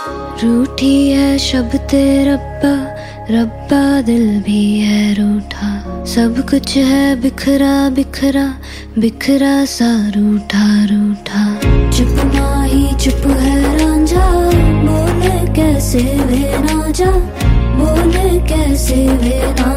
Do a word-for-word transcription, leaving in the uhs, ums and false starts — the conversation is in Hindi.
रूठी है शब्द रब्बा, रब्बा दिल भी है रूठा। सब कुछ है बिखरा बिखरा, बिखरा सा रूठा रूठा। चुप ना ही चुप है रांझा, बोले कैसे वे ना जा, बोले कैसे वे ना